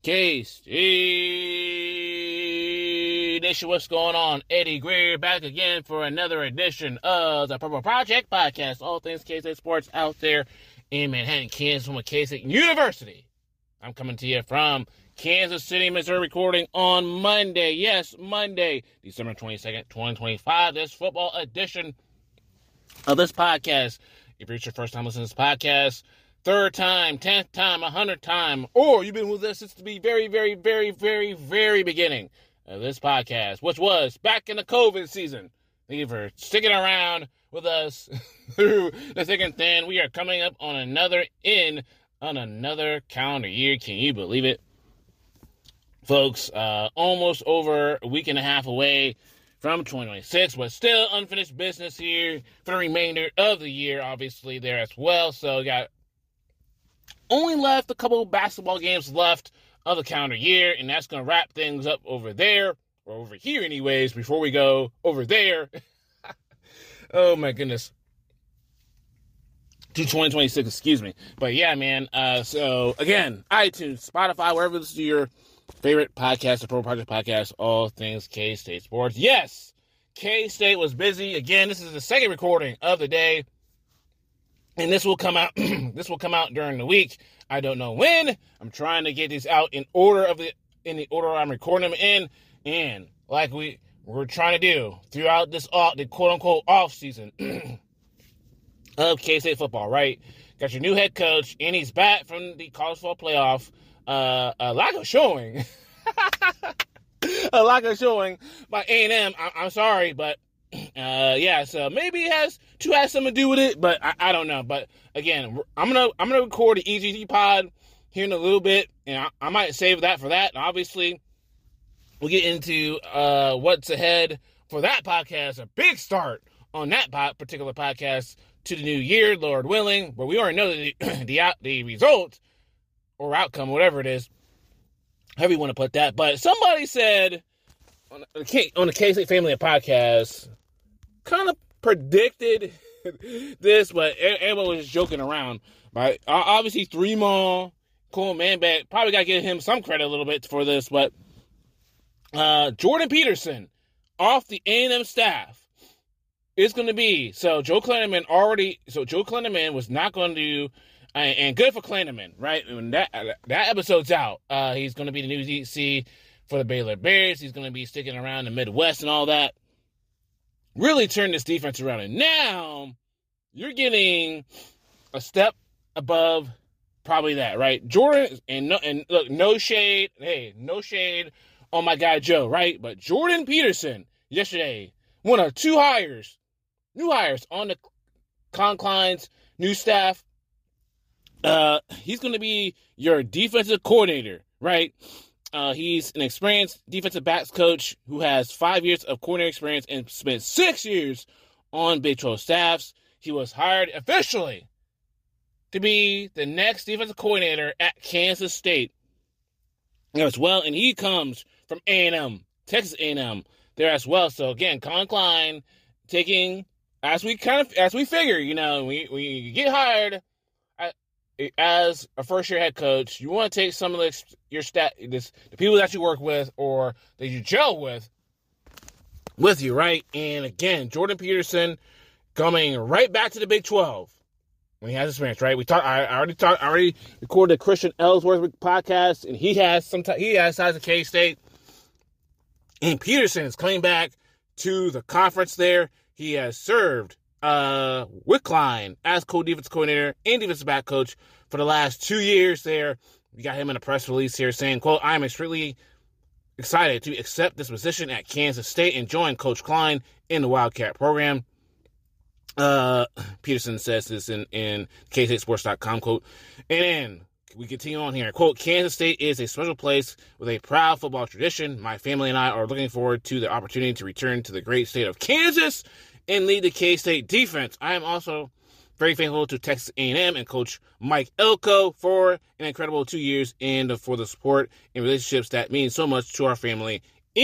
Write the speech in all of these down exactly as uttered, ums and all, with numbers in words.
K-State Nation, what's going on? Eddie Greer back again for another edition of the Purple Project Podcast. All things K-State sports out there in Manhattan, Kansas, from K-State University. I'm coming to you from Kansas City, Missouri, recording on Monday. Yes, Monday, December twenty-second, twenty twenty-five. This football edition of this podcast. If it's your first time listening to this podcast, third time, tenth time, a hundredth time, or you've been with us since the very, very, very, very, very beginning of this podcast, which was back in the COVID season. Thank you for sticking around with us through the thick and thin. We are coming up on another in on another calendar year. Can you believe it? Folks, uh, almost over a week and a half away from twenty twenty-six, but still unfinished business here for the remainder of the year, obviously, there as well. So, got only left a couple of basketball games left of the calendar year, and that's going to wrap things up over there, or over here anyways, before we go over there. Oh, my goodness. To twenty twenty-six, excuse me. But, yeah, man, uh, so, again, iTunes, Spotify, wherever this is your favorite podcast, the Pro Project Podcast, all things K-State sports. Yes, K-State was busy. Again, this is the second recording of the day, and this will come out. This will come out during the week. I don't know when. I'm trying to get these out in order of the in the order I'm recording them in, and like we we're trying to do throughout this off the quote unquote off season of K-State football. Right, got your new head coach, and he's back from the college football playoff. Uh, a lack of showing, a lack of showing by A and M. I- I'm sorry, but uh, yeah. So maybe it has to have something to do with it, but I, I don't know. But again, I'm gonna I'm gonna record the E G T pod here in a little bit, and I, I might save that for that. And obviously, we'll get into uh, what's ahead for that podcast. A big start on that po- particular podcast to the new year, Lord willing. But we already know the the, out, the results. Or outcome, whatever it is, however you want to put that. But somebody said on the, K, on the K-State Family podcast, kind of predicted this, but everyone was joking around. Right? Obviously, three more cool man back. Probably got to give him some credit a little bit for this, but uh, Jordan Peterson off the A and M staff is going to be. So Joe Klinneman already. So Joe Klinneman was not going to. And good for Klinneman, right? When that that episode's out, uh, he's going to be the new D C for the Baylor Bears. He's going to be sticking around the Midwest and all that. Really turn this defense around. And now you're getting a step above probably that, right? Jordan, and no, and look, no shade. Hey, no shade on my guy Joe, right? But Jordan Peterson yesterday, one of two hires, new hires on the Concline's new staff. Uh, he's going to be your defensive coordinator, right? Uh, he's an experienced defensive backs coach who has five years of coordinator experience and spent six years on Big twelve staffs. He was hired officially to be the next defensive coordinator at Kansas State as well, and he comes from A and M, Texas A and M there as well. So again, Colin Klein taking, as we kind of, as we figure, you know, we we get hired as a first-year head coach, you want to take some of the, your stat, this, the people that you work with or that you gel with, with you, right? And again, Jordan Peterson coming right back to the Big twelve when he has experience, right? We talked. I, I already talked. I already recorded the Christian Ellsworth podcast, and he has some. T- he has ties to K-State, and Peterson is coming back to the conference there. He has served Uh, with Klein as co-defensive coordinator and defensive back coach for the last two years there. We got him in a press release here saying, quote, "I am extremely excited to accept this position at Kansas State and join Coach Klein in the Wildcat program." Uh, Peterson says this in, in K State Sports dot com, quote. And then we continue on here. Quote, "Kansas State is a special place with a proud football tradition. My family and I are looking forward to the opportunity to return to the great state of Kansas and lead the K-State defense. I am also very thankful to Texas A and M and Coach Mike Elko for an incredible two years and for the support and relationships that mean so much to our family.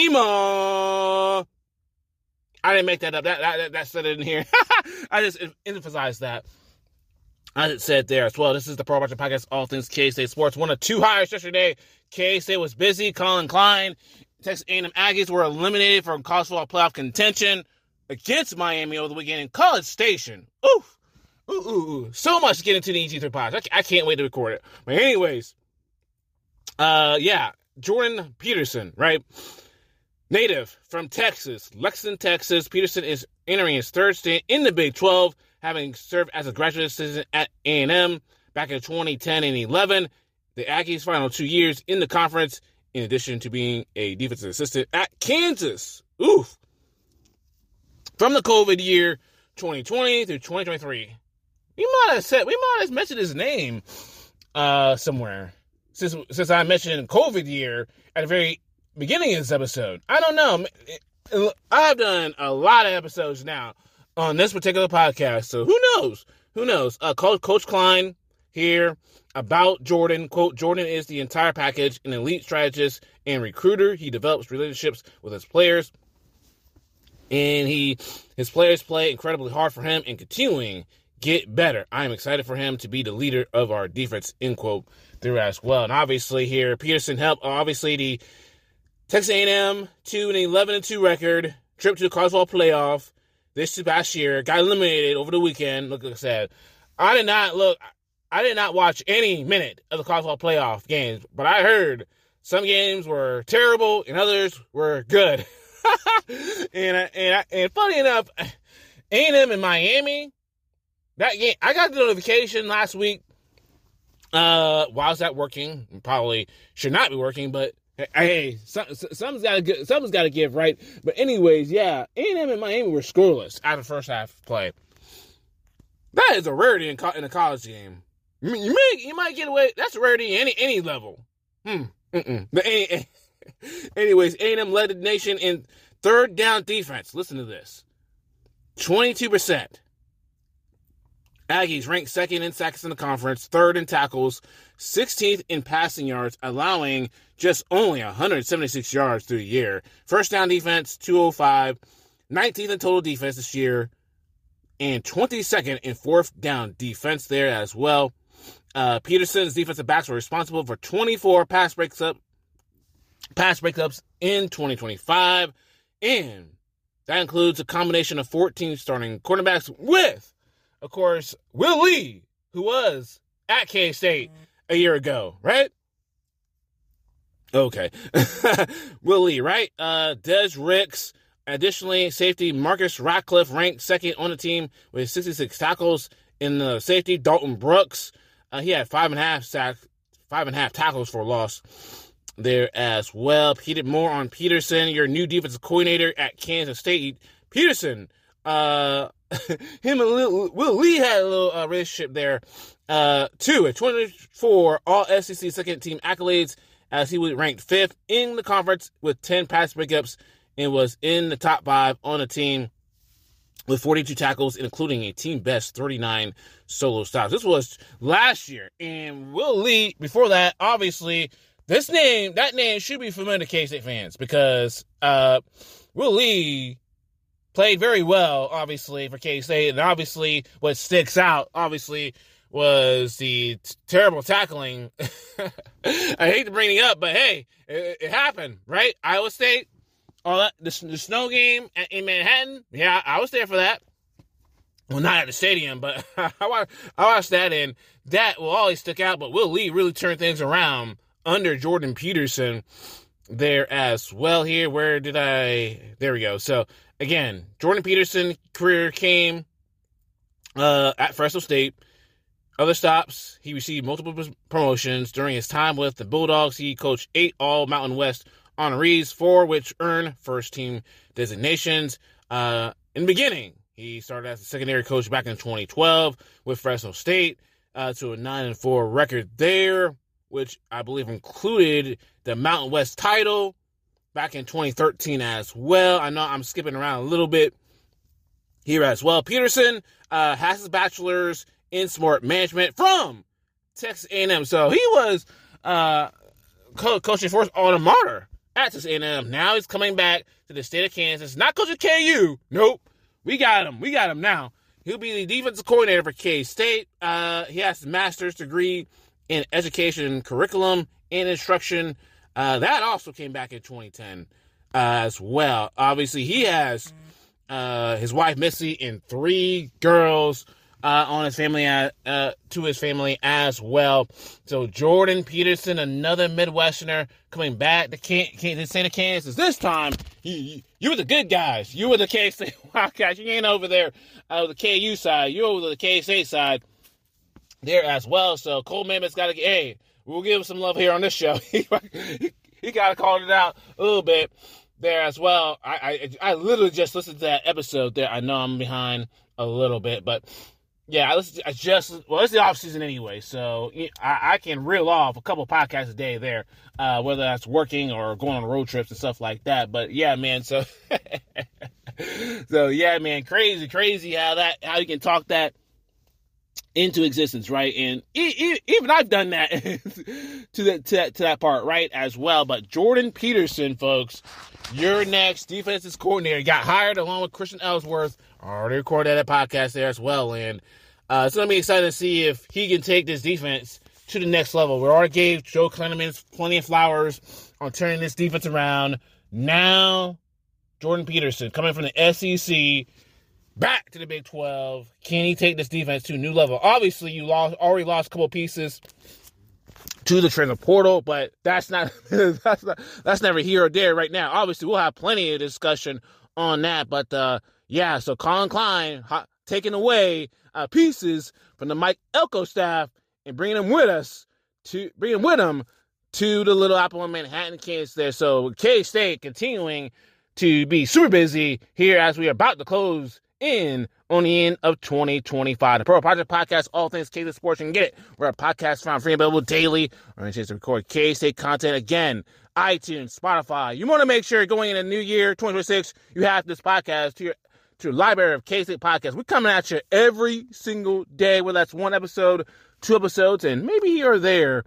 Ema." I didn't make that up. That that, that said it in here. I just emphasized that. As it said there as well, this is the Pro Project Podcast, all things K-State sports. One of two hires yesterday K-State was busy. Colin Klein, Texas A and M Aggies were eliminated from college football playoff contention against Miami over the weekend in College Station. Oof. Ooh, ooh, ooh. So much to get into the E G three podcast. I, I can't wait to record it. But anyways, uh, yeah, Jordan Peterson, right? Native from Texas, Lexington, Texas. Peterson is entering his third stint in the Big twelve, having served as a graduate assistant at A and M back in twenty ten and eleven. The Aggies' final two years in the conference, in addition to being a defensive assistant at Kansas. Oof. From the COVID year twenty twenty through twenty twenty-three. We might have said, we might have mentioned his name uh, somewhere since since I mentioned COVID year at the very beginning of this episode. I don't know. I've done a lot of episodes now on this particular podcast, so who knows? Who knows? Uh, Coach, Coach Klein here about Jordan. Quote, Jordan is the entire package, an elite strategist and recruiter. He develops relationships with his players, and he his players play incredibly hard for him and continuing get better. I am excited for him to be the leader of our defense, end quote, through as well. And obviously here, Peterson helped, obviously, the Texas A and M to an eleven and two record, trip to the college football playoff this past year, got eliminated over the weekend. Look, like I said, I did not look, I did not watch any minute of the college football playoff games, but I heard some games were terrible and others were good. and, and, and funny enough, A and M in Miami, that game, I got the notification last week. Uh, why was that working? Probably should not be working, but hey, some, something's got to something's got to give, right? But anyways, yeah, A and M and Miami were scoreless after the first half play. That is a rarity in, co- in a college game. You may you might get away. That's a rarity in any any level. Hmm. Mm-mm. But any, anyways, A and M led the nation in third down defense. Listen to this: twenty-two percent. Aggies ranked second in sacks in the conference, third in tackles, sixteenth in passing yards, allowing just only one hundred seventy-six yards through the year. First down defense, two oh five, nineteenth in total defense this year, and twenty-second in fourth down defense there as well. Uh, Peterson's defensive backs were responsible for twenty-four pass breaks up, pass breakups in twenty twenty-five, and that includes a combination of fourteen starting cornerbacks with, of course, Will Lee, who was at K-State a year ago, right? Okay. Will Lee, right? Uh, Des Ricks. Additionally, safety Marcus Ratcliffe ranked second on the team with sixty-six tackles in the safety. Dalton Brooks, uh, he had five and a half sacks, five and a half tackles for loss there as well. Peter, more on Peterson, your new defensive coordinator at Kansas State. Peterson, uh, him and Will, Will Lee had a little uh, relationship there, uh, too. At twenty-four All S E C second team accolades, as he was ranked fifth in the conference with ten pass breakups and was in the top five on the team with forty-two tackles, including a team best thirty-nine solo stops. This was last year. And Will Lee, before that, obviously, this name, that name should be familiar to K-State fans because uh, Will Lee played very well, obviously, for K-State. And obviously, what sticks out, obviously, was the t- terrible tackling. I hate to bring it up, but hey, it, it happened, right? Iowa State, all that, the, the snow game in Manhattan. Yeah, I was there for that. Well, not at the stadium, but I watched, I watched that, and that will always stick out. But Will Lee really turned things around under Jordan Peterson there as well. Here, where did I? There we go. So again, Jordan Peterson career came uh, at Fresno State. Other stops, he received multiple promotions. During his time with the Bulldogs, he coached eight All-Mountain West honorees, four which earned first-team designations. Uh, in the beginning, he started as a secondary coach back in twenty twelve with Fresno State uh, to a nine and four record there, which I believe included the Mountain West title back in twenty thirteen as well. I know I'm skipping around a little bit here as well. Peterson uh, has his bachelor's in sport management from Texas A and M. So he was uh, co- coaching for his alma mater at Texas A and M. Now he's coming back to the state of Kansas. Not coaching K U. Nope. We got him. We got him now. He'll be the defensive coordinator for K-State. Uh, he has his master's degree in education curriculum and instruction. Uh, that also came back in twenty ten uh, as well. Obviously, he has uh, his wife Missy and three girls uh, on his family, uh, uh, to his family as well. So Jordan Peterson, another Midwesterner, coming back to, Can- Can- to Santa Kansas. This time, you, you, you were the good guys. You were the K-State Wildcats. You ain't over there uh, the K U side. You're over the K-State side there as well. So Cole Mammoth's got to get, hey, we'll give him some love here on this show. he he got to call it out a little bit there as well. I, I I literally just listened to that episode there. I know I'm behind a little bit, but yeah, I, listened to, I just, well, it's the off season anyway, so I, I can reel off a couple podcasts a day there, uh, whether that's working or going on road trips and stuff like that. But yeah, man, so, so yeah, man, crazy, crazy how that, how you can talk that into existence, right? And e- e- even I've done that to, the, to that to that part, right, as well. But Jordan Peterson, folks, your next defensive coordinator, got hired along with Christian Ellsworth. Already recorded that podcast there as well, and uh, it's gonna be exciting to see if he can take this defense to the next level. We already gave Joe Kleiman plenty of flowers on turning this defense around. Now, Jordan Peterson coming from the S E C. Back to the Big twelve. Can he take this defense to a new level? Obviously, you lost already lost a couple of pieces to the transfer portal, but that's not that's not that's never here or there right now. Obviously, we'll have plenty of discussion on that. But uh, yeah, so Colin Klein ha- taking away uh, pieces from the Mike Elko staff and bringing them with us to bring them with him to the Little Apple in Manhattan, Kansas. There, so K-State continuing to be super busy here as we are about to close in on the end of twenty twenty-five. The Pro Project Podcast, all things K-State sports. You can get it. We're a podcast found free and available daily. We're going to chance to record K-State content again. iTunes, Spotify. You want to make sure going into the new year, twenty twenty-six, you have this podcast to your, to your library of K-State podcasts. We're coming at you every single day, whether that's one episode, two episodes, and maybe here or there,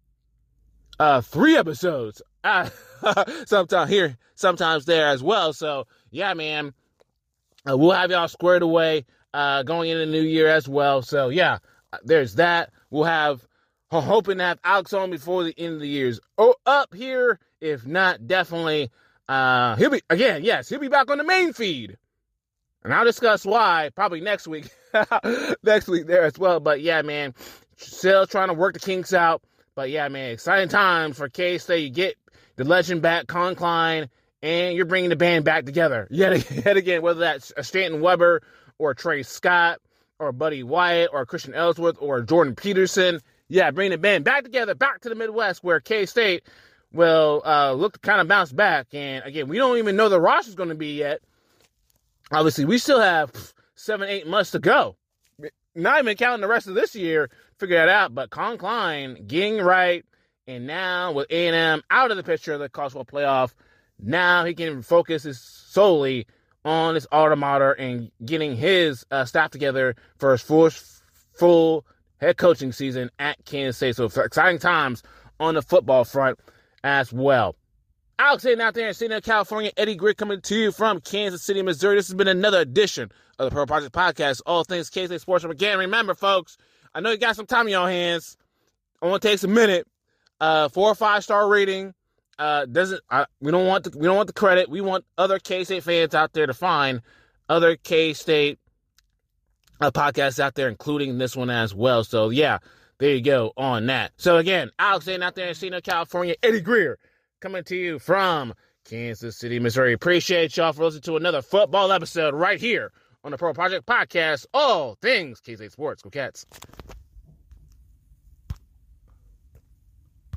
uh, three episodes. Uh, sometimes here, sometimes there as well. So, yeah, man. Uh, we'll have y'all squared away uh, going into the new year as well. So, yeah, there's that. We'll have, I'm hoping to have Alex on before the end of the year's oh, up here. If not, definitely, uh, he'll be, again, yes, he'll be back on the main feed. And I'll discuss why probably next week. next week there as well. But, yeah, man, still trying to work the kinks out. But, yeah, man, exciting times for K-State. You get the legend back, Colin Klein, and you're bringing the band back together yet, yet again, whether that's a Stanton Weber or Trey Scott or Buddy Wyatt or Christian Ellsworth or Jordan Peterson. Yeah, bring the band back together, back to the Midwest where K-State will uh, look to kind of bounce back. And, again, we don't even know the roster's going to be yet. Obviously, we still have pff, seven, eight months to go. Not even counting the rest of this year, figure that out. But Colin Klein getting right, and now with A and M out of the picture of the college football playoff, now he can focus his solely on his alma mater and getting his uh, staff together for his full, full head coaching season at Kansas State. So exciting times on the football front as well. Alex Hayden out there in San Diego, California. Eddie Greer coming to you from Kansas City, Missouri. This has been another edition of the Pro Project Podcast, all things K-State sports. And again, remember, folks, I know you got some time in your hands. I want to take a minute. Uh, four or five star rating. Uh, doesn't uh, we don't want the we don't want the credit. We want other K-State fans out there to find other K-State uh, podcasts out there, including this one as well. So yeah, there you go on that. So again, Alex Hayden out there in San Diego, California. Eddie Greer coming to you from Kansas City, Missouri. Appreciate y'all for listening to another football episode right here on the Pro Project Podcast. All things K-State sports. Go Cats.